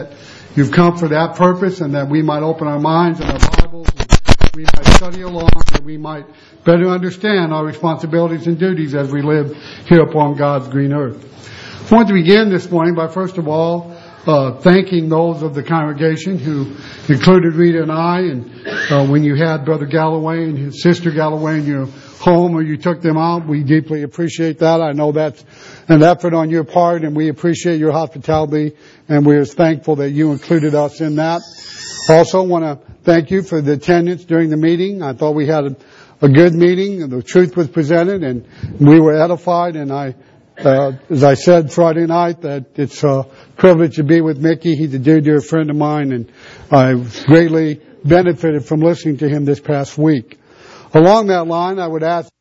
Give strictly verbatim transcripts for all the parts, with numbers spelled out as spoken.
that you've come for that purpose, and that we might open our minds and our Bibles, and we might study along, that we might better understand our responsibilities and duties as we live here upon God's green earth. I want to begin this morning by first of all uh, thanking those of the congregation who included Rita and I, and uh, when you had Brother Galloway and his sister Galloway in your home, or you took them out, we deeply appreciate that. I know that's an effort on your part, and we appreciate your hospitality, and we're thankful that you included us in that. Also want to thank you for the attendance during the meeting. I thought we had a, a good meeting, and the truth was presented, and we were edified, and I Uh, as I said Friday night, that it's a privilege to be with Mickey. He's a dear, dear friend of mine, and I greatly benefited from listening to him this past week. Along that line, I would ask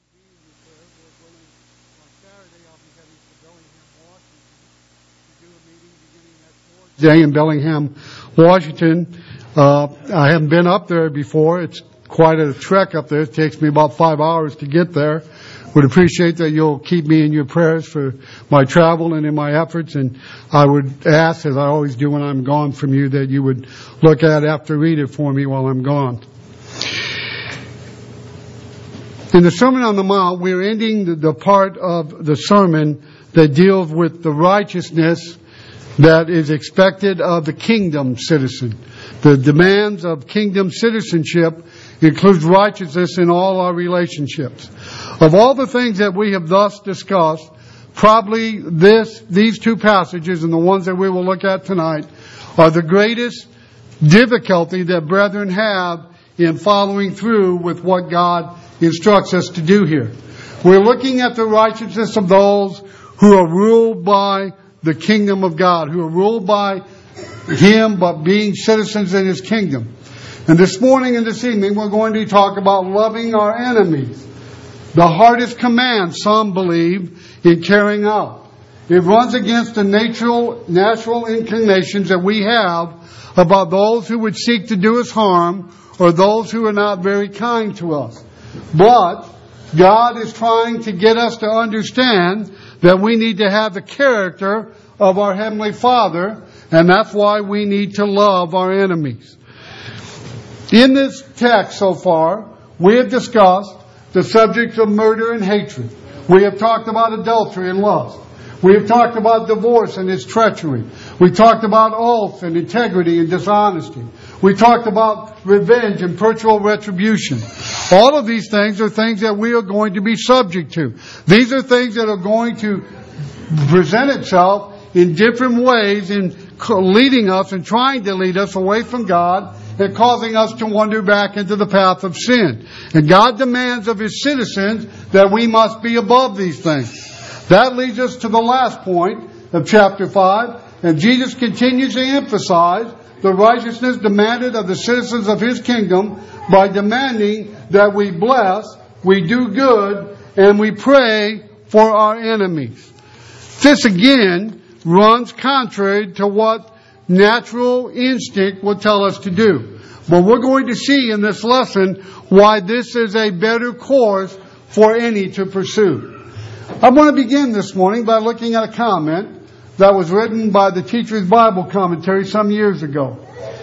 Day in Bellingham, Washington. Uh, I haven't been up there before. It's quite a trek up there. It takes me about five hours to get there. Would appreciate that you'll keep me in your prayers for my travel and in my efforts, and I would ask, as I always do when I'm gone from you, that you would look at after read it for me while I'm gone. In the Sermon on the Mount, we're ending the, the part of the sermon that deals with the righteousness that is expected of the kingdom citizen. The demands of kingdom citizenship includes righteousness in all our relationships. Of all the things that we have thus discussed, probably this, these two passages and the ones that we will look at tonight are the greatest difficulty that brethren have in following through with what God instructs us to do here. We're looking at the righteousness of those who are ruled by the kingdom of God, who are ruled by Him but being citizens in His kingdom. And this morning and this evening we're going to talk about loving our enemies. The hardest command, some believe, in carrying out. It runs against the natural, natural inclinations that we have about those who would seek to do us harm or those who are not very kind to us. But God is trying to get us to understand that we need to have the character of our Heavenly Father, and that's why we need to love our enemies. In this text so far, we have discussed the subjects of murder and hatred. We have talked about adultery and lust. We have talked about divorce and its treachery. We talked about oath and integrity and dishonesty. We talked about revenge and virtual retribution. All of these things are things that we are going to be subject to. These are things that are going to present itself in different ways in leading us and trying to lead us away from God and causing us to wander back into the path of sin. And God demands of His citizens that we must be above these things. That leads us to the last point of chapter five. And Jesus continues to emphasize the righteousness demanded of the citizens of His kingdom by demanding that we bless, we do good, and we pray for our enemies. This again runs contrary to what natural instinct will tell us to do. But we're going to see in this lesson why this is a better course for any to pursue. I want to begin this morning by looking at a comment that was written by the Teacher's Bible Commentary some years ago.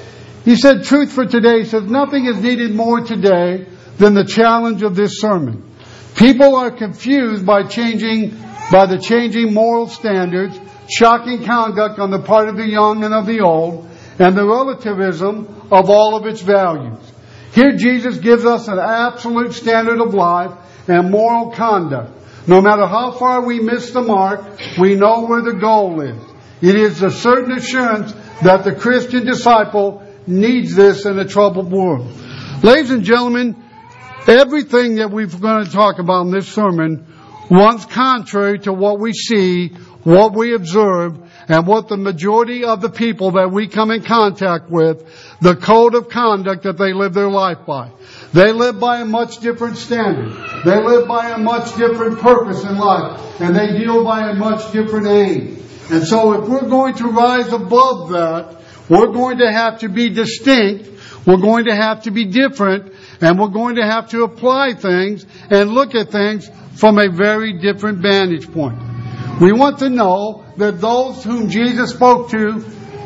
He said, "Truth for today," says, "nothing is needed more today than the challenge of this sermon. People are confused by changing, by the changing moral standards, shocking conduct on the part of the young and of the old, and the relativism of all of its values. Here Jesus gives us an absolute standard of life and moral conduct. No matter how far we miss the mark, we know where the goal is. It is a certain assurance that the Christian disciple needs this in a troubled world." Ladies and gentlemen, everything that we're going to talk about in this sermon runs contrary to what we see, what we observe, and what the majority of the people that we come in contact with, the code of conduct that they live their life by. They live by a much different standard. They live by a much different purpose in life. And they deal by a much different aim. And so if we're going to rise above that, we're going to have to be distinct. We're going to have to be different. And we're going to have to apply things and look at things from a very different vantage point. We want to know that those whom Jesus spoke to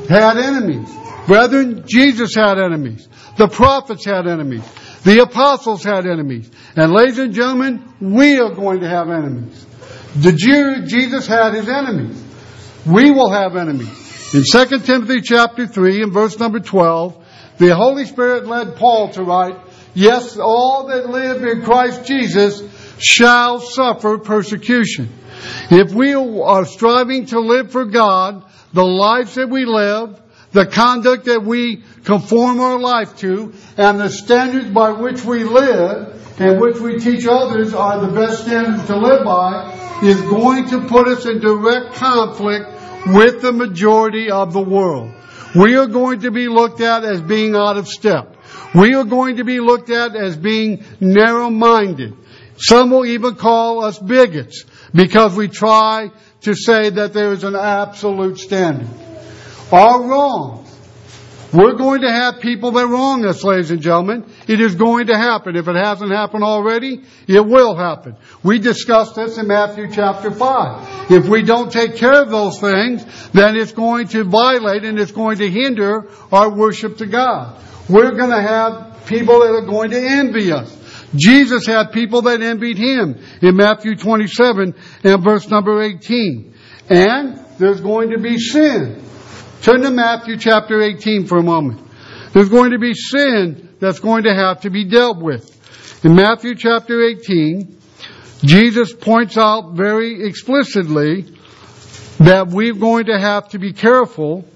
had enemies. Brethren, Jesus had enemies. The prophets had enemies. The apostles had enemies. And ladies and gentlemen, we are going to have enemies. The Jew, Jesus had his enemies. We will have enemies. In Second Timothy chapter three and verse number twelve, the Holy Spirit led Paul to write, yes, all that live in Christ Jesus shall suffer persecution. If we are striving to live for God, the lives that we live, the conduct that we conform our life to, and the standards by which we live and which we teach others are the best standards to live by, is going to put us in direct conflict with the majority of the world. We are going to be looked at as being out of step. We are going to be looked at as being narrow-minded. Some will even call us bigots because we try to say that there is an absolute standard. Are wrong. We're going to have people that wrong us, ladies and gentlemen. It is going to happen. If it hasn't happened already, it will happen. We discussed this in Matthew chapter five. If we don't take care of those things, then it's going to violate and it's going to hinder our worship to God. We're going to have people that are going to envy us. Jesus had people that envied Him in Matthew twenty-seven and verse number eighteen. And there's going to be sin. Turn to Matthew chapter eighteen for a moment. There's going to be sin that's going to have to be dealt with. In Matthew chapter eighteen, Jesus points out very explicitly that we're going to have to be careful.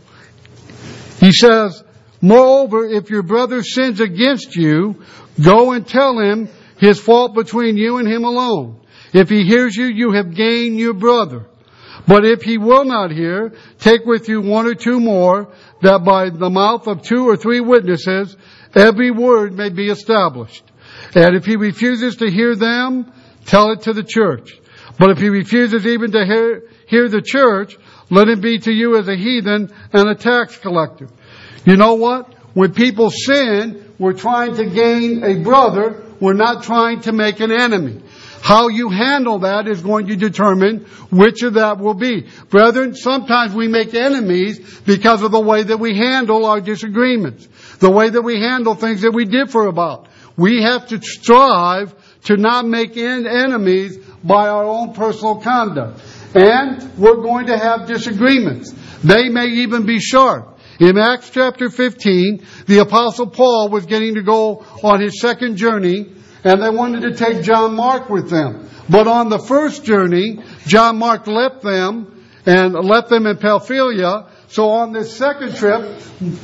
He says, moreover, if your brother sins against you, go and tell him his fault between you and him alone. If he hears you, you have gained your brother. But if he will not hear, take with you one or two more, that by the mouth of two or three witnesses every word may be established. And if he refuses to hear them, tell it to the church. But if he refuses even to hear, hear the church, let him be to you as a heathen and a tax collector. You know what? When people sin, we're trying to gain a brother. We're not trying to make an enemy. How you handle that is going to determine which of that will be. Brethren, sometimes we make enemies because of the way that we handle our disagreements. The way that we handle things that we differ about. We have to strive to not make en- enemies by our own personal conduct. And we're going to have disagreements. They may even be sharp. In Acts chapter fifteen, the Apostle Paul was getting to go on his second journey, and they wanted to take John Mark with them. But on the first journey, John Mark left them and left them in Pamphylia. So on this second trip,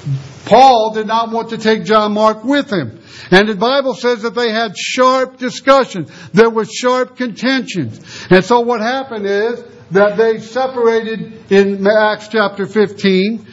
Paul did not want to take John Mark with him. And the Bible says that they had sharp discussions. There was sharp contentions. And so what happened is that they separated in Acts chapter fifteen.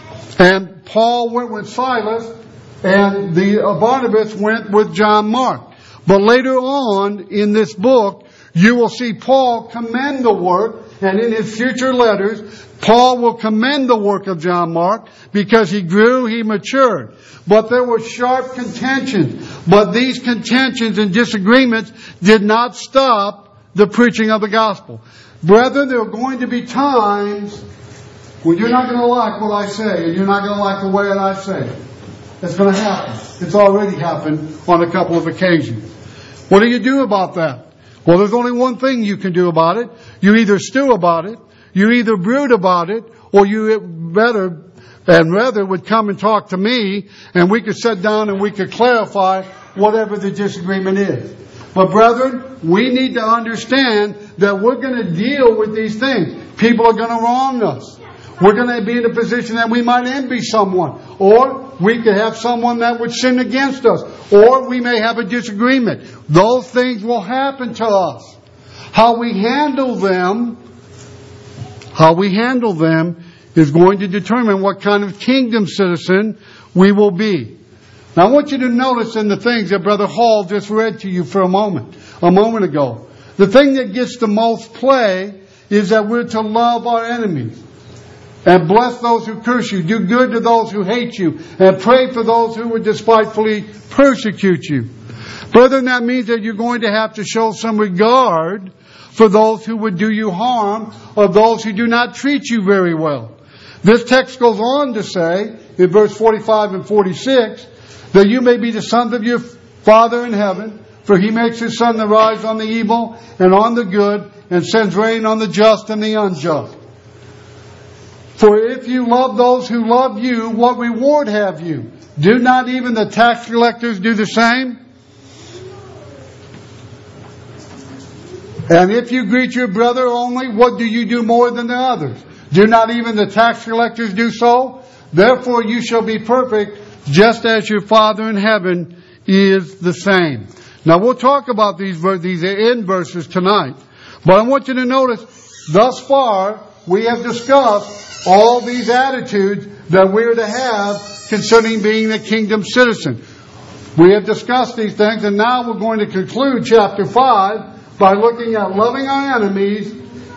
And Paul went with Silas, and the uh, Barnabas went with John Mark. But later on in this book, you will see Paul commend the work, and in his future letters, Paul will commend the work of John Mark because he grew, he matured. But there were sharp contentions. But these contentions and disagreements did not stop the preaching of the gospel. Brethren, there are going to be times when you're not going to like what I say, and you're not going to like the way that I say it. It's going to happen. It's already happened on a couple of occasions. What do you do about that? Well, there's only one thing you can do about it. You either stew about it, you either brood about it, or you better and rather would come and talk to me, and we could sit down and we could clarify whatever the disagreement is. But brethren, we need to understand that we're going to deal with these things. People are going to wrong us. We're going to be in a position that we might envy someone. Or we could have someone that would sin against us. Or we may have a disagreement. Those things will happen to us. How we handle them, how we handle them is going to determine what kind of kingdom citizen we will be. Now I want you to notice in the things that Brother Hall just read to you for a moment, a moment ago. The thing that gets the most play is that we're to love our enemies. And bless those who curse you. Do good to those who hate you. And pray for those who would despitefully persecute you. Brethren, that means that you're going to have to show some regard for those who would do you harm, or those who do not treat you very well. This text goes on to say, in verse forty-five and forty-six, that you may be the sons of your Father in heaven, for He makes His sun to rise on the evil and on the good, and sends rain on the just and the unjust. For if you love those who love you, what reward have you? Do not even the tax collectors do the same? And if you greet your brother only, what do you do more than the others? Do not even the tax collectors do so? Therefore you shall be perfect, just as your Father in heaven is the same. Now we'll talk about these, these end verses tonight. But I want you to notice, thus far, we have discussed all these attitudes that we're to have concerning being a kingdom citizen. We have discussed these things, and now we're going to conclude chapter five by looking at loving our enemies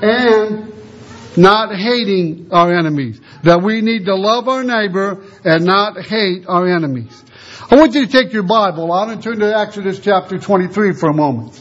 and not hating our enemies. That we need to love our neighbor and not hate our enemies. I want you to take your Bible out and turn to Exodus chapter twenty-three for a moment.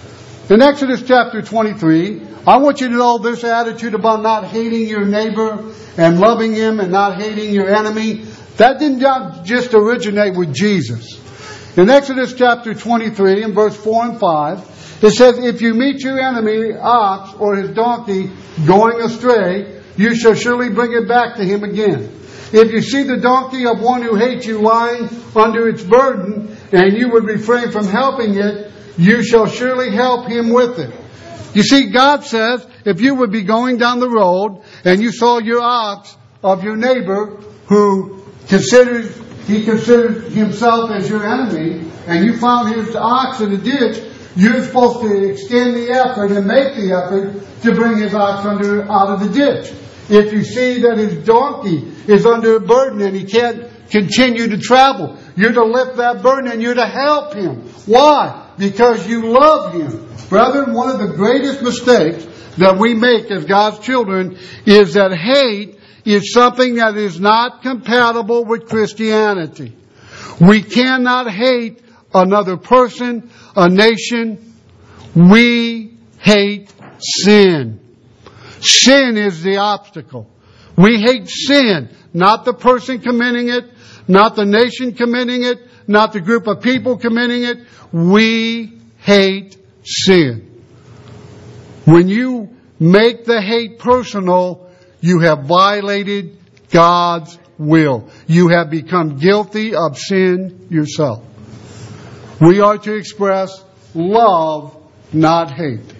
In Exodus chapter twenty-three, I want you to know this attitude about not hating your neighbor and loving him and not hating your enemy. That didn't just originate with Jesus. In Exodus chapter twenty-three, in verse four and five, it says, if you meet your enemy, ox or his donkey, going astray, you shall surely bring it back to him again. If you see the donkey of one who hates you lying under its burden, and you would refrain from helping it, you shall surely help him with it. You see, God says, if you would be going down the road, and you saw your ox of your neighbor, who considers, he considers himself as your enemy, and you found his ox in the ditch, you're supposed to extend the effort and make the effort to bring his ox under, out of the ditch. If you see that his donkey is under a burden and he can't continue to travel, you're to lift that burden and you're to help him. Why? Because you love him. Brethren, one of the greatest mistakes that we make as God's children is that hate is something that is not compatible with Christianity. We cannot hate another person, a nation. We hate sin. Sin is the obstacle. We hate sin, not the person committing it, not the nation committing it, not the group of people committing it. We hate sin. When you make the hate personal, you have violated God's will. You have become guilty of sin yourself. We are to express love, not hate.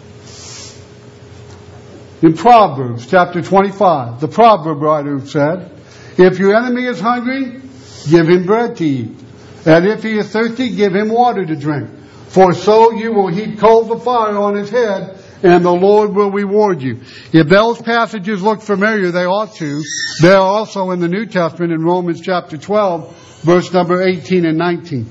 In Proverbs chapter twenty-five, the proverb writer said, if your enemy is hungry, give him bread to eat. And if he is thirsty, give him water to drink. For so you will heap coals of fire on his head, and the Lord will reward you. If those passages look familiar, they ought to. They are also in the New Testament in Romans chapter twelve, verse number eighteen and nineteen.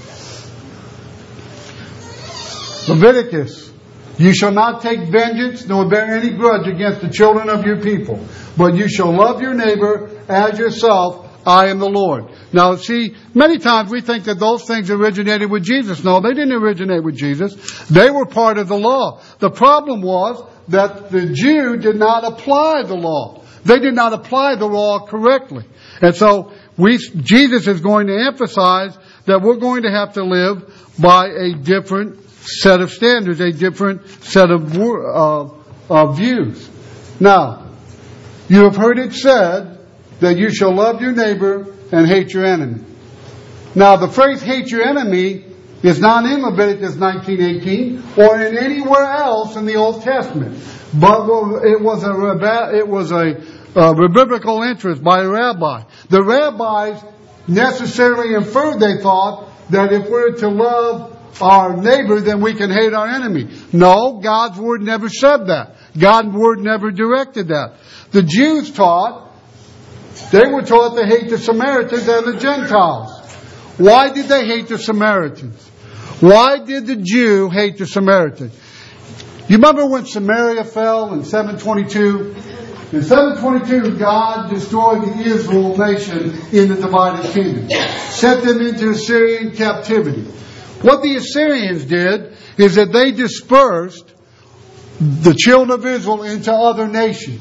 Leviticus, you shall not take vengeance nor bear any grudge against the children of your people, but you shall love your neighbor as yourself. I am the Lord. Now, see, many times we think that those things originated with Jesus. No, they didn't originate with Jesus. They were part of the law. The problem was that the Jew did not apply the law. They did not apply the law correctly. And so we, Jesus is going to emphasize that we're going to have to live by a different set of standards, a different set of uh, uh, views. Now, you have heard it said that you shall love your neighbor and hate your enemy. Now, the phrase hate your enemy is not in Leviticus nineteen eighteen or in anywhere else in the Old Testament. But it was a, it was a, a biblical interest by a rabbi. The rabbis necessarily inferred, they thought, that if we're to love our neighbor, then we can hate our enemy. No, God's Word never said that. God's Word never directed that. The Jews taught, they were taught to hate the Samaritans and the Gentiles. Why did they hate the Samaritans? Why did the Jew hate the Samaritans? You remember when Samaria fell in seven twenty-two? In seven twenty-two, God destroyed the Israel nation in the divided kingdom. Sent them into Assyrian captivity. What the Assyrians did is that they dispersed the children of Israel into other nations.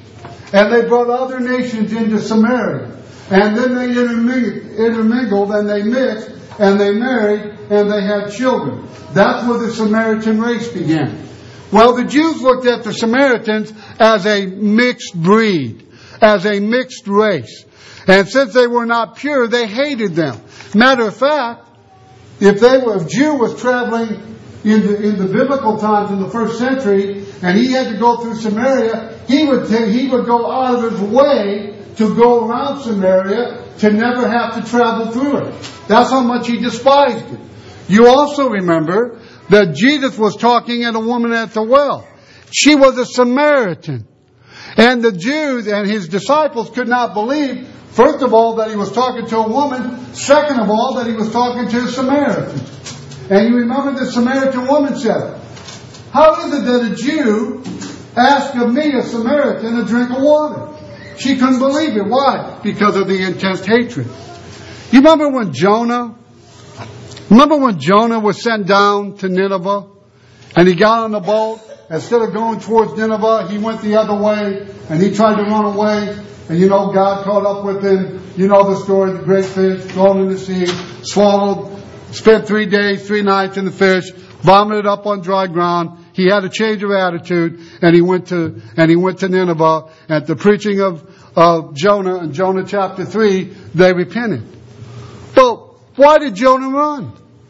And they brought other nations into Samaria. And then they intermingled and they mixed and they married and they had children. That's where the Samaritan race began. Well, the Jews looked at the Samaritans as a mixed breed, as a mixed race. And since they were not pure, they hated them. Matter of fact, if they were, if a Jew was traveling in the, in the biblical times in the first century, and he had to go through Samaria, he would take, he would go out of his way to go around Samaria to never have to travel through it. That's how much he despised it. You also remember that Jesus was talking at a woman at the well. She was a Samaritan. And the Jews and his disciples could not believe, first of all, that he was talking to a woman. Second of all, that he was talking to a Samaritan. And you remember the Samaritan woman said, "How is it that a Jew asks of me, a Samaritan, a drink of water?" She couldn't believe it. Why? Because of the intense hatred. You remember when Jonah, remember when Jonah was sent down to Nineveh? And he got on the boat. Instead of going towards Nineveh, he went the other way. And he tried to run away. And you know, God caught up with him. You know the story, the great fish thrown in the sea, swallowed, spent three days, three nights in the fish, vomited up on dry ground. He had a change of attitude, and he went to and he went to Nineveh. At the preaching of of Jonah in Jonah chapter three, they repented. But why did Jonah run?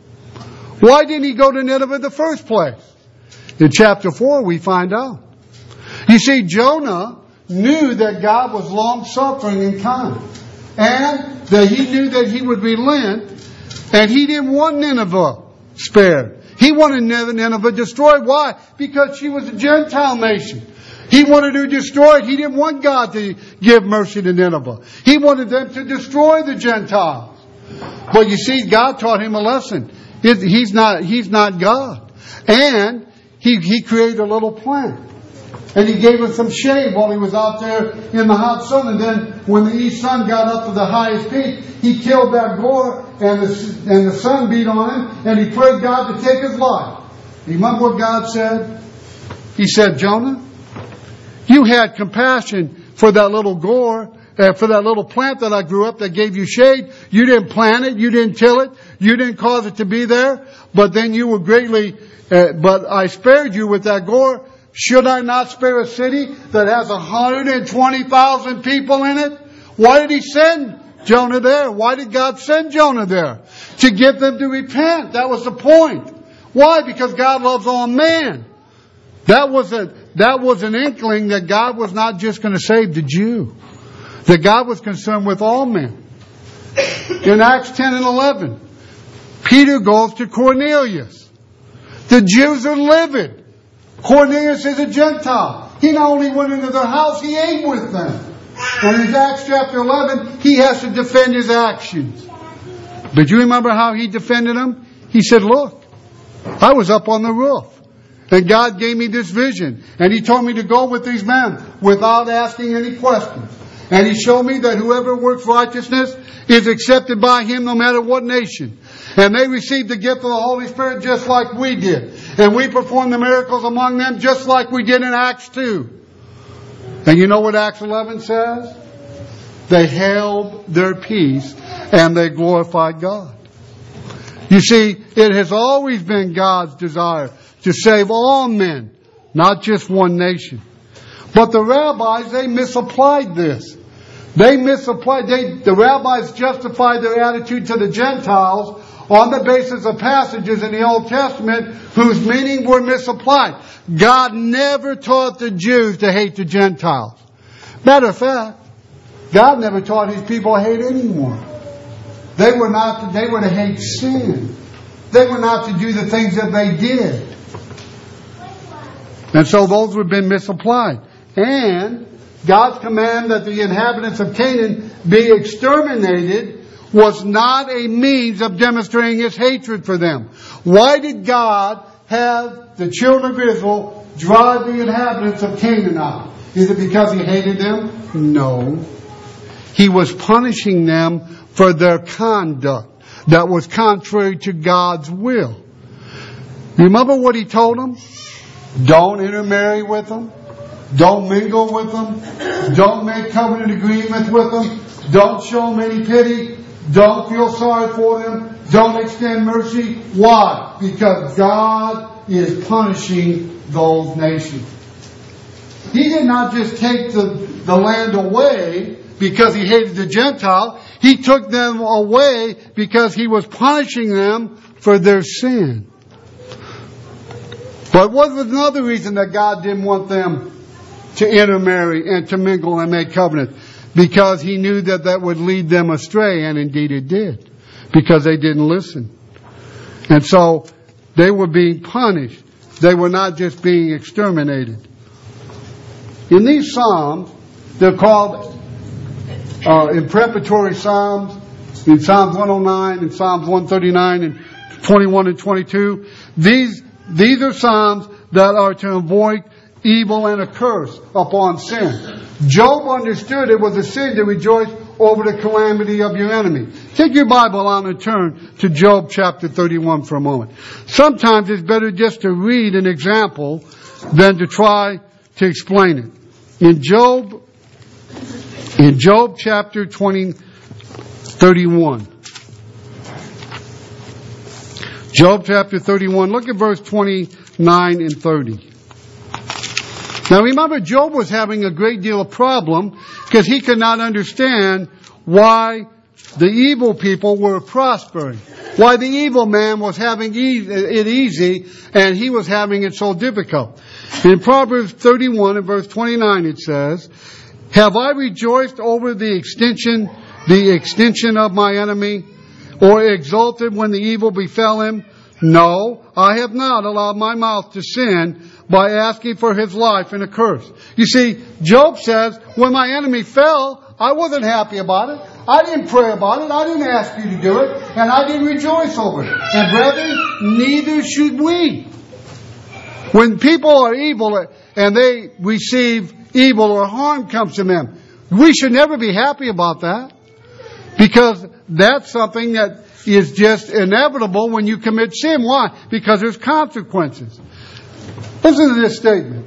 Why didn't he go to Nineveh in the first place? In chapter four, we find out. You see, Jonah knew that God was long-suffering and kind, and that he knew that he would relent, and he didn't want Nineveh spared. He wanted Nineveh destroyed. Why? Because she was a Gentile nation. He wanted to destroy it. He didn't want God to give mercy to Nineveh. He wanted them to destroy the Gentiles. But you see, God taught him a lesson. He's not, he's not God. And he, he created a little plant. And he gave him some shade while he was out there in the hot sun. And then when the east sun got up to the highest peak, he killed that boar, and the, and the sun beat on him, and he prayed God to take his life. You remember what God said? He said, "Jonah, you had compassion for that little gore, uh, for that little plant that I grew up that gave you shade. You didn't plant it, you didn't till it, you didn't cause it to be there, but then you were greatly, uh, but I spared you with that gore. Should I not spare a city that has one hundred twenty thousand people in it?" Why did he send Jonah there? Why did God send Jonah there? To get them to repent. That was the point. Why? Because God loves all men. That was a, that was an inkling that God was not just going to save the Jew. That God was concerned with all men. In Acts ten and eleven, Peter goes to Cornelius. The Jews are livid. Cornelius is a Gentile. He not only went into their house, he ate with them. And in Acts chapter eleven, he has to defend his actions. But you remember how he defended them? He said, "Look, I was up on the roof. And God gave me this vision. And He told me to go with these men without asking any questions. And He showed me that whoever works righteousness is accepted by Him no matter what nation. And they received the gift of the Holy Spirit just like we did. And we performed the miracles among them just like we did in Acts two. And you know what Acts eleven says? They held their peace and they glorified God. You see, it has always been God's desire to save all men, not just one nation. But the rabbis, they misapplied this. They misapplied, they, the rabbis justified their attitude to the Gentiles on the basis of passages in the Old Testament whose meaning were misapplied. God never taught the Jews to hate the Gentiles. Matter of fact, God never taught His people to hate anyone. They were not to, they were to hate sin. They were not to do the things that they did. And so those have been misapplied. And God's command that the inhabitants of Canaan be exterminated was not a means of demonstrating His hatred for them. Why did God have the children of Israel drive the inhabitants of Canaan out? Is it because He hated them? No. He was punishing them for their conduct that was contrary to God's will. Remember what He told them? Don't intermarry with them. Don't mingle with them. Don't make covenant agreements with them. Don't show them any pity. Don't feel sorry for them. Don't extend mercy. Why? Because God is punishing those nations. He did not just take the, the land away because He hated the Gentile. He took them away because He was punishing them for their sin. But what was another reason that God didn't want them to intermarry and to mingle and make covenant? Because He knew that that would lead them astray, and indeed it did. Because they didn't listen. And so they were being punished. They were not just being exterminated. In these Psalms, they're called uh, impreparatory Psalms. In Psalms one oh nine, and Psalms one thirty-nine, and twenty-one and twenty-two. These, these are Psalms that are to avoid evil and a curse upon sin. Job understood it was a sin to rejoice over the calamity of your enemy. Take your Bible out and turn to Job chapter thirty-one for a moment. Sometimes it's better just to read an example than to try to explain it. In Job, in Job chapter twenty, thirty-one. Job chapter thirty-one, look at verse twenty-nine and thirty. Now remember, Job was having a great deal of problem because he could not understand why the evil people were prospering. Why the evil man was having it easy and he was having it so difficult. In Proverbs thirty-one and verse twenty-nine it says, "Have I rejoiced over the extension, the extension of my enemy, or exulted when the evil befell him? No, I have not allowed my mouth to sin by asking for his life in a curse." You see, Job says, when my enemy fell, I wasn't happy about it. I didn't pray about it. I didn't ask you to do it. And I didn't rejoice over it. And brethren, neither should we. When people are evil and they receive evil or harm comes to them, we should never be happy about that. Because that's something that is just inevitable when you commit sin. Why? Because there's consequences. Listen to this statement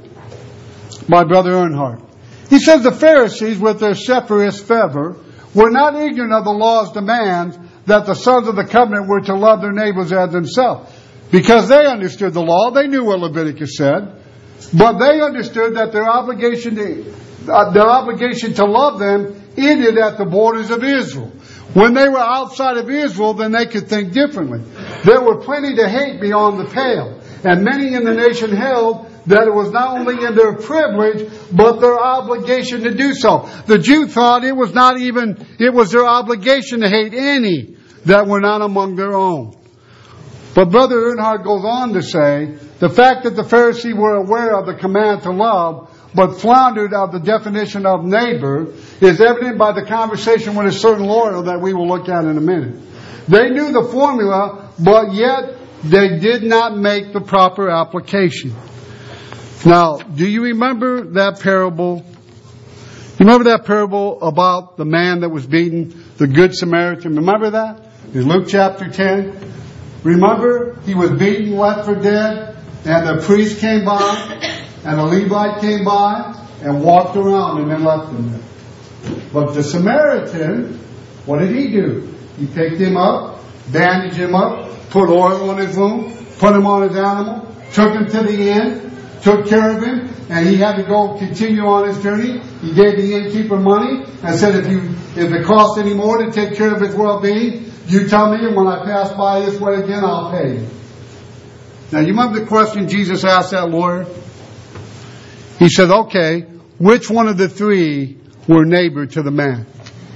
by Brother Earnhardt. He says the Pharisees, with their separatist fervor, were not ignorant of the law's demands that the sons of the covenant were to love their neighbors as themselves. Because they understood the law, they knew what Leviticus said, but they understood that their obligation to uh, their obligation to love them ended at the borders of Israel. When they were outside of Israel, then they could think differently. There were plenty to hate beyond the pale. And many in the nation held that it was not only in their privilege, but their obligation to do so. The Jew thought it was not even, it was their obligation to hate any that were not among their own. But Brother Earnhardt goes on to say, the fact that the Pharisees were aware of the command to love, but floundered of the definition of neighbor, is evident by the conversation with a certain lawyer that we will look at in a minute. They knew the formula, but yet they did not make the proper application. Now, do you remember that parable? You remember that parable about the man that was beaten, the Good Samaritan? Remember that? In Luke chapter ten. Remember, he was beaten, left for dead, and the priest came by, and a Levite came by, and walked around and then left him there. But the Samaritan, what did he do? He picked him up, bandaged him up, put oil on his wound, put him on his animal, took him to the inn, took care of him, and he had to go continue on his journey. He gave the innkeeper money and said, if you if it costs any more to take care of his well-being, you tell me, and when I pass by this way again, I'll pay you. Now, you remember the question Jesus asked that lawyer? He said, okay, which one of the three were neighbor to the man?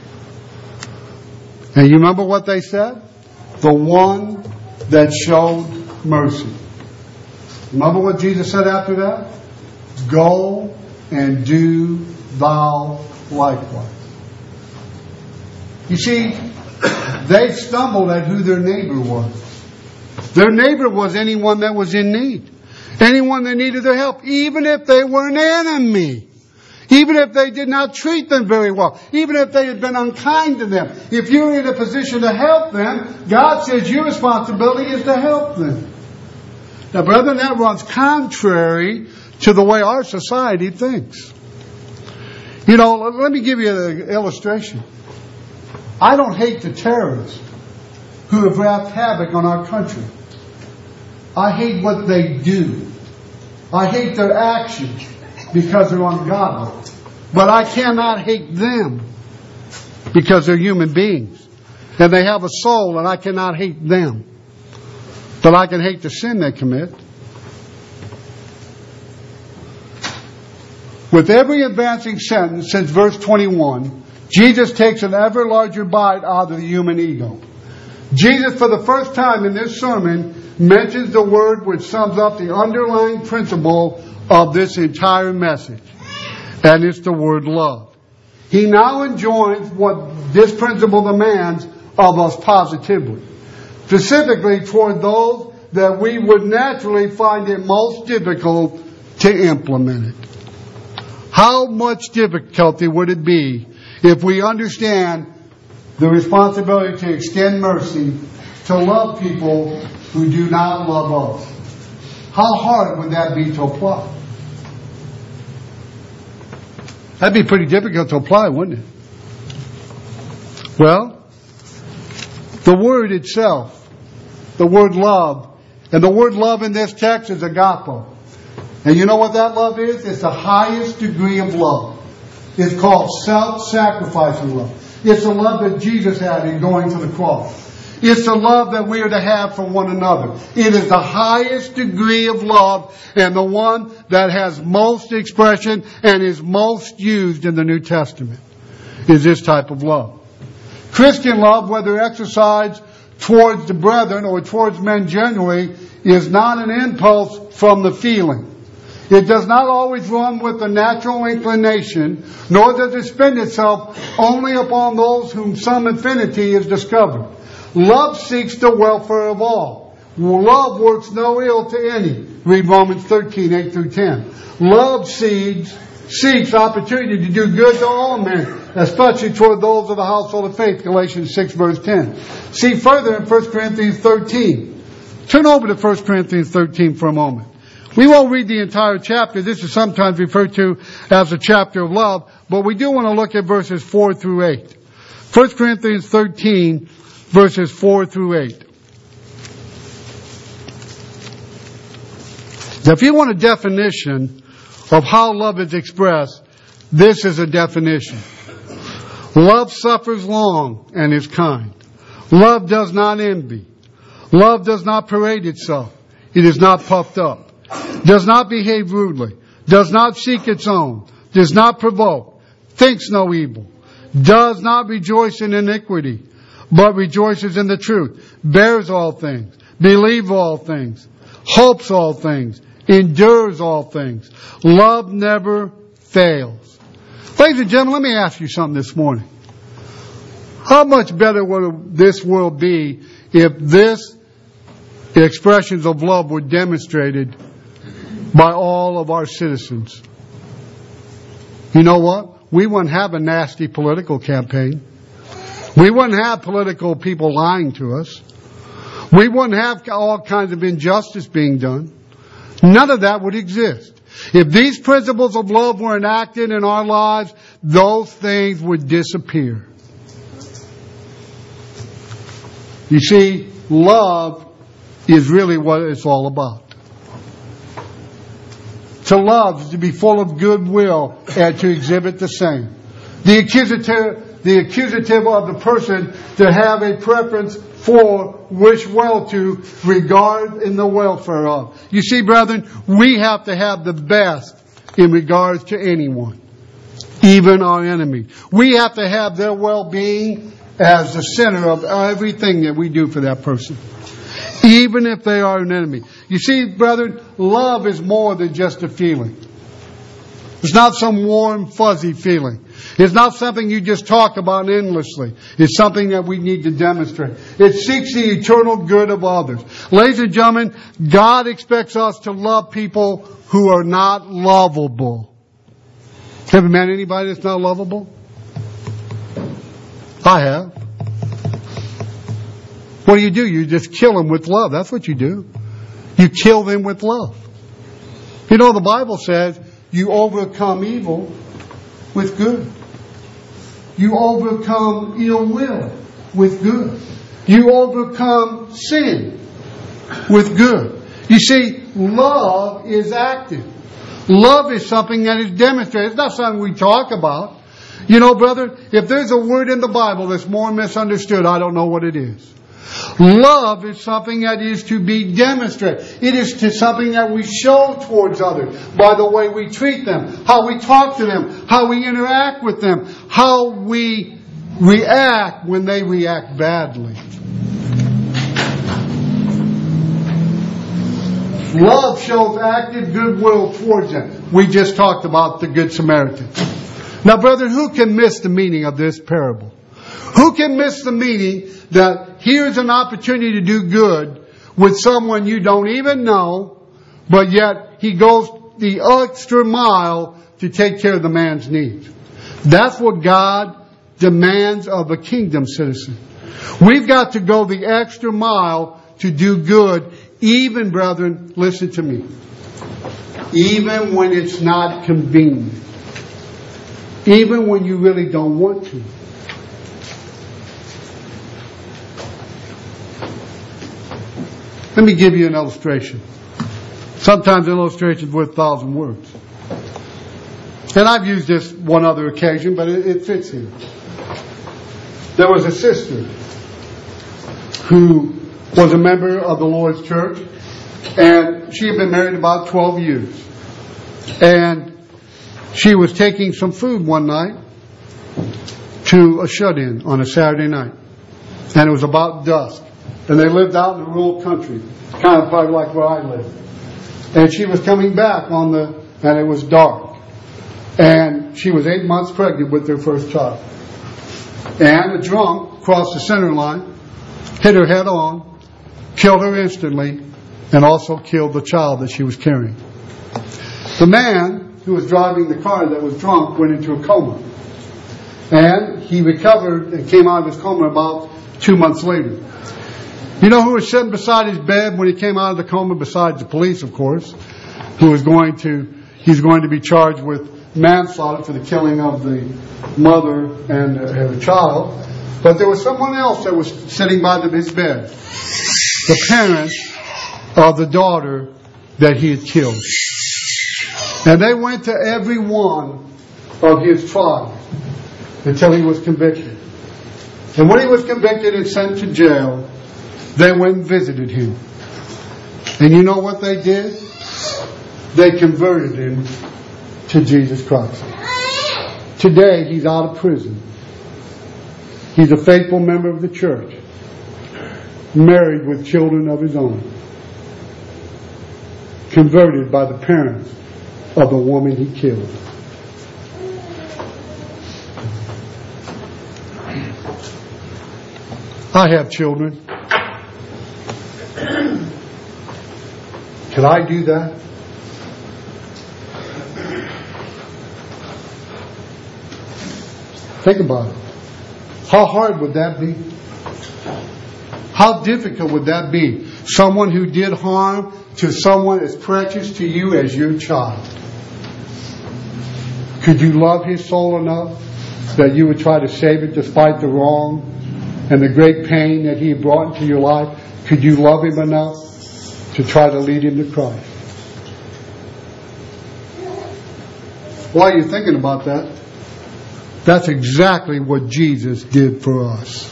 And you remember what they said? The one that showed mercy. Remember what Jesus said after that? Go and do thou likewise. You see, they stumbled at who their neighbor was. Their neighbor was anyone that was in need. Anyone that needed their help. Even if they were an enemy. Even if they did not treat them very well. Even if they had been unkind to them. If you're in a position to help them, God says your responsibility is to help them. Now, brethren, that runs contrary to the way our society thinks. You know, let me give you an illustration. I don't hate the terrorists who have wreaked havoc on our country. I hate what they do. I hate their actions because they're ungodly. But I cannot hate them because they're human beings. And they have a soul, and I cannot hate them. But I can hate the sin they commit. With every advancing sentence since verse twenty-one, Jesus takes an ever larger bite out of the human ego. Jesus, for the first time in this sermon, mentions the word which sums up the underlying principle of this entire message. And it's the word love. He now enjoins what this principle demands of us positively. Specifically toward those that we would naturally find it most difficult to implement it. How much difficulty would it be if we understand the responsibility to extend mercy, to love people who do not love us? How hard would that be to apply? That'd be pretty difficult to apply, wouldn't it? Well, the word itself, the word love, and the word love in this text is agape. And you know what that love is? It's the highest degree of love. It's called self-sacrificing love. It's the love that Jesus had in going to the cross. It's the love that we are to have for one another. It is the highest degree of love and the one that has most expression and is most used in the New Testament is this type of love. Christian love, whether exercised towards the brethren or towards men generally, is not an impulse from the feeling. It does not always run with the natural inclination, nor does it spend itself only upon those whom some affinity is discovered. Love seeks the welfare of all. Love works no ill to any. Read Romans thirteen, eight through ten. Love seeks, seeks opportunity to do good to all men, especially toward those of the household of faith. Galatians six, verse ten. See further in First Corinthians thirteen. Turn over to First Corinthians thirteen for a moment. We won't read the entire chapter. This is sometimes referred to as a chapter of love, but we do want to look at verses four through eight. First Corinthians thirteen, verses four through eight. Now, if you want a definition of how love is expressed, this is a definition. Love suffers long and is kind. Love does not envy. Love does not parade itself. It is not puffed up. Does not behave rudely. Does not seek its own. Does not provoke. Thinks no evil. Does not rejoice in iniquity, but rejoices in the truth. Bears all things. Believes all things. Hopes all things. Endures all things. Love never fails. Ladies and gentlemen, let me ask you something this morning. How much better would this world be if this expressions of love were demonstrated by all of our citizens? You know what? We wouldn't have a nasty political campaign. We wouldn't have political people lying to us. We wouldn't have all kinds of injustice being done. None of that would exist. If these principles of love were enacted in our lives, those things would disappear. You see, love is really what it's all about. To love is to be full of goodwill and to exhibit the same. The accusative, the accusative of the person to have a preference for, wish well to, regard in the welfare of. You see, brethren, we have to have the best in regards to anyone, even our enemies. We have to have their well-being as the center of everything that we do for that person, even if they are an enemy. You see, brethren, love is more than just a feeling. It's not some warm, fuzzy feeling. It's not something you just talk about endlessly. It's something that we need to demonstrate. It seeks the eternal good of others. Ladies and gentlemen, God expects us to love people who are not lovable. Have you met anybody that's not lovable? I have. What do you do? You just kill them with love. That's what you do. You kill them with love. You know, the Bible says you overcome evil with good. You overcome ill will with good. You overcome sin with good. You see, love is active. Love is something that is demonstrated. It's not something we talk about. You know, brother, if there's a word in the Bible that's more misunderstood, I don't know what it is. Love is something that is to be demonstrated. It is to something that we show towards others by the way we treat them, how we talk to them, how we interact with them, how we react when they react badly. Love shows active goodwill towards them. We just talked about the Good Samaritan. Now, brethren, who can miss the meaning of this parable? Who can miss the meaning that here's an opportunity to do good with someone you don't even know, but yet he goes the extra mile to take care of the man's needs? That's what God demands of a kingdom citizen. We've got to go the extra mile to do good, even, brethren, listen to me, even when it's not convenient. Even when you really don't want to. Let me give you an illustration. Sometimes an illustration is worth a thousand words. And I've used this one other occasion, but it, it fits here. There was a sister who was a member of the Lord's church, and she had been married about twelve years. And she was taking some food one night to a shut-in on a Saturday night. And it was about dusk. And they lived out in the rural country, kind of probably like where I live. And she was coming back on the, and it was dark. And she was eight months pregnant with their first child. And a drunk crossed the center line, hit her head on, killed her instantly, and also killed the child that she was carrying. The man who was driving the car that was drunk went into a coma. And he recovered and came out of his coma about two months later. You know who was sitting beside his bed when he came out of the coma, besides the police, of course, who was going to, he's going to be charged with manslaughter for the killing of the mother and her child. But there was someone else that was sitting by his bed. The parents of the daughter that he had killed. And they went to every one of his trials until he was convicted. And when he was convicted and sent to jail, they went and visited him. And you know what they did? They converted him to Jesus Christ. Today, he's out of prison. He's a faithful member of the church, married with children of his own, converted by the parents of the woman he killed. I have children. Could I do that? Think about it. How hard would that be? How difficult would that be? Someone who did harm to someone as precious to you as your child. Could you love his soul enough that you would try to save it despite the wrong and the great pain that he brought into your life? Could you love him enough to try to lead him to Christ? While you're thinking about that, that's exactly what Jesus did for us.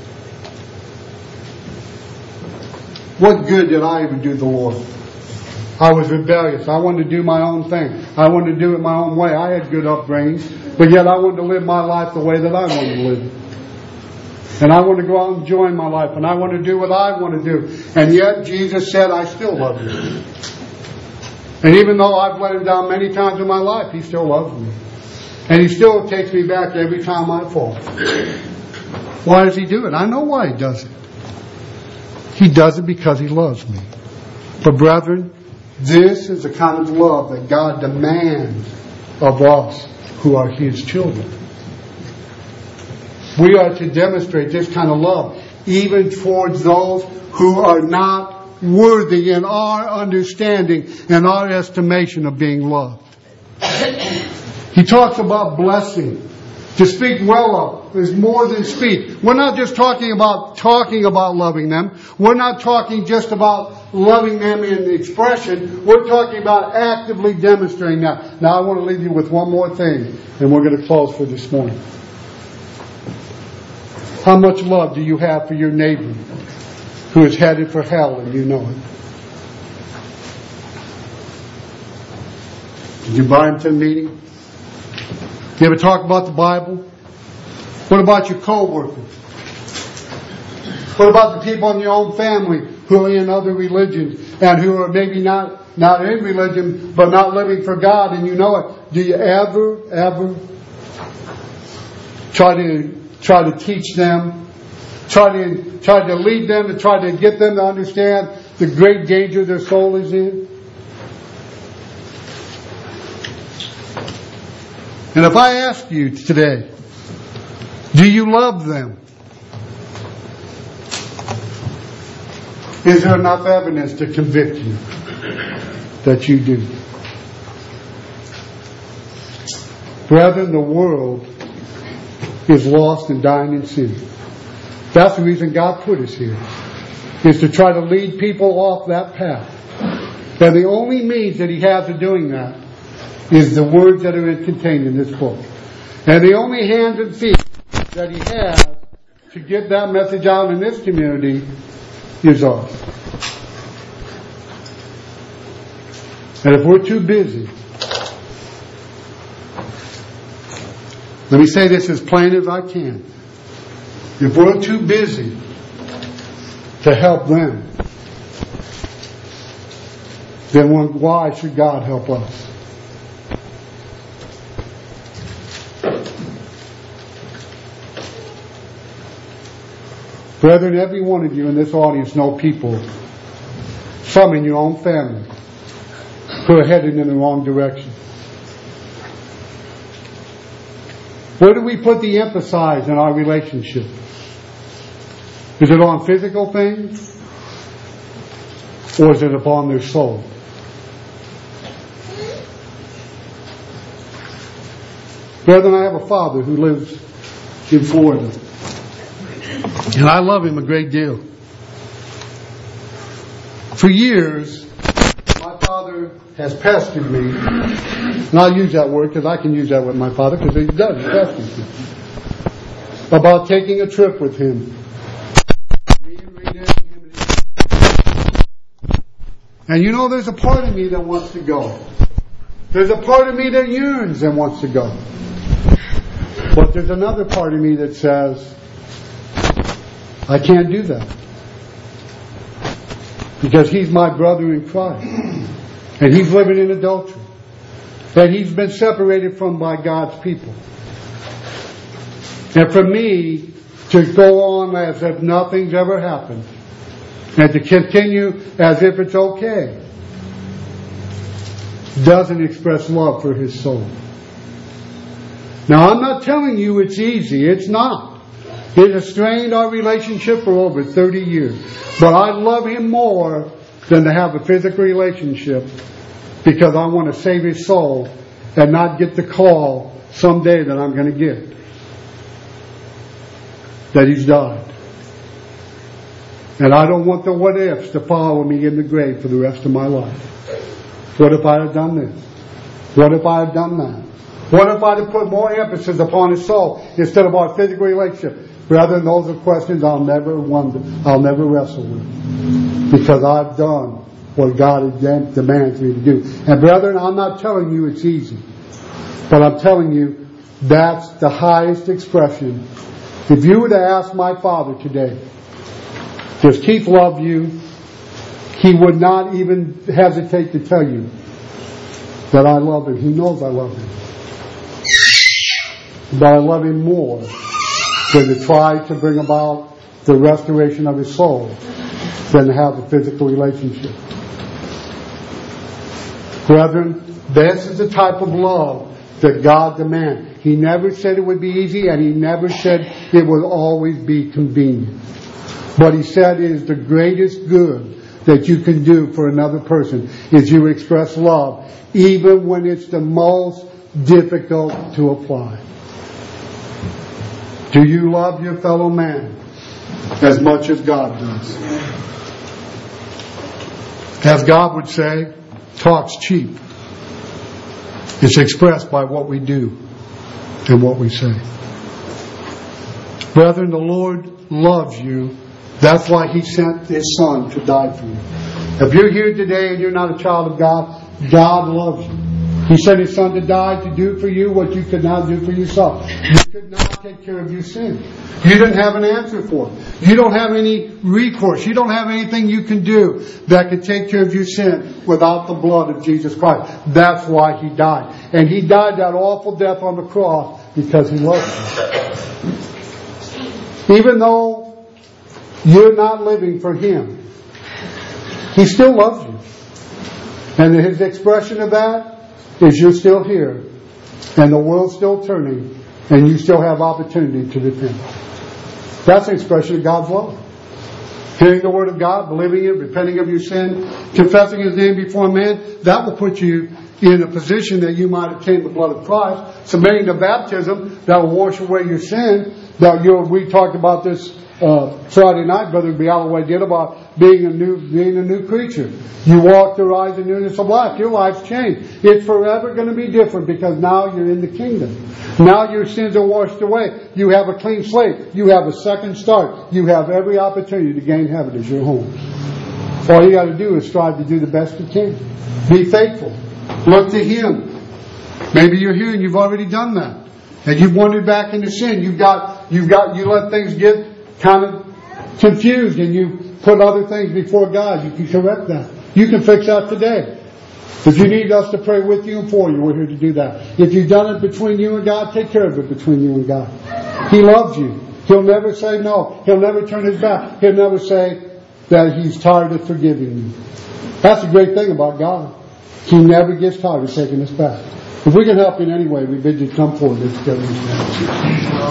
What good did I even do the Lord? I was rebellious. I wanted to do my own thing. I wanted to do it my own way. I had good upbringing, but yet I wanted to live my life the way that I wanted to live it. And I want to go out and enjoy my life, and I want to do what I want to do. And yet Jesus said, I still love you. And even though I've let him down many times in my life, he still loves me. And he still takes me back every time I fall. Why does he do it? I know why he does it. He does it because he loves me. But brethren, this is the kind of love that God demands of us who are his children. We are to demonstrate this kind of love even towards those who are not worthy in our understanding and our estimation of being loved. He talks about blessing. To speak well of is more than speak. We're not just talking about talking about loving them. We're not talking just about loving them in expression. We're talking about actively demonstrating that. Now I want to leave you with one more thing, and we're going to close for this morning. How much love do you have for your neighbor who is headed for hell and you know it? Did you invite him to the meeting? You ever talk about the Bible? What about your co-workers? What about the people in your own family who are in other religions and who are maybe not, not in religion but not living for God and you know it? Do you ever, ever try to try to teach them, try to try to lead them and try to get them to understand the great danger their soul is in? And if I ask you today, do you love them? Is there enough evidence to convict you that you do? Brethren, the world is lost and dying in sin. That's the reason God put us here, is to try to lead people off that path. And the only means that He has of doing that is the words that are contained in this book. And the only hands and feet that He has to get that message out in this community is us. And if we're too busy, let me say this as plain as I can. If we're too busy to help them, then why should God help us? Brethren, every one of you in this audience know people, some in your own family, who are headed in the wrong direction. Where do we put the emphasis in our relationship? Is it on physical things? Or is it upon their soul? Brethren, I have a father who lives in Florida. And I love him a great deal. For years, my father has pestered me, and I'll use that word because I can use that with my father because he does, he pesters me, about taking a trip with him. Me and Rita and him and his... And you know, there's a part of me that wants to go. There's a part of me that yearns and wants to go. But there's another part of me that says, I can't do that. Because he's my brother in Christ. And he's living in adultery. And he's been separated from by God's people. And for me to go on as if nothing's ever happened, and to continue as if it's okay, doesn't express love for his soul. Now, I'm not telling you it's easy. It's not. It has strained our relationship for over thirty years. But I love him more than to have a physical relationship, because I want to save his soul and not get the call someday that I'm going to get that he's died. And I don't want the what ifs to follow me in the grave for the rest of my life. What if I had done this? What if I had done that? What if I had put more emphasis upon his soul instead of our physical relationship? Brethren, those are questions I'll never wonder, I'll never wrestle with, because I've done what God demands me to do. And brethren, I'm not telling you it's easy, but I'm telling you that's the highest expression. If you were to ask my father today, does Keith love you? He would not even hesitate to tell you that I love him. He knows I love him. But I love him more than to try to bring about the restoration of his soul than to have a physical relationship. Brethren, this is the type of love that God demands. He never said it would be easy, and He never said it would always be convenient. But He said it is the greatest good that you can do for another person is you express love, even when it's the most difficult to apply. Do you love your fellow man as much as God does? As God would say, talk's cheap. It's expressed by what we do and what we say. Brethren, the Lord loves you. That's why He sent His Son to die for you. If you're here today and you're not a child of God, God loves you. He sent His Son to die to do for you what you could not do for yourself. You could not take care of your sin. You didn't have an answer for it. You don't have any recourse. You don't have anything you can do that could take care of your sin without the blood of Jesus Christ. That's why He died. And He died that awful death on the cross because He loves you. Even though you're not living for Him, He still loves you. And His expression of that is you're still here, and the world's still turning, and you still have opportunity to repent. That's an expression of God's love. Hearing the Word of God, believing it, repenting of your sin, confessing His name before men, that will put you in a position that you might obtain the blood of Christ. Submitting to baptism, that will wash away your sin. That you'll, we talked about this uh, Friday night, Brother Bialaway did, about being a new being a new creature. You walk through eyes of newness of life. Your life's changed. It's forever going to be different because now you're in the kingdom. Now your sins are washed away. You have a clean slate. You have a second start. You have every opportunity to gain heaven as your home. All you got to do is strive to do the best you can. Be faithful. Look to Him. Maybe you're here and you've already done that. And you've wandered back into sin. You've got, you've got, you let things get kind of confused and you put other things before God. You can correct that. You can fix that today. If you need us to pray with you and for you, we're here to do that. If you've done it between you and God, take care of it between you and God. He loves you. He'll never say no. He'll never turn His back. He'll never say that He's tired of forgiving you. That's the great thing about God. He never gets tired of taking us back. If we can help in any way, we bid you come forward. Let's get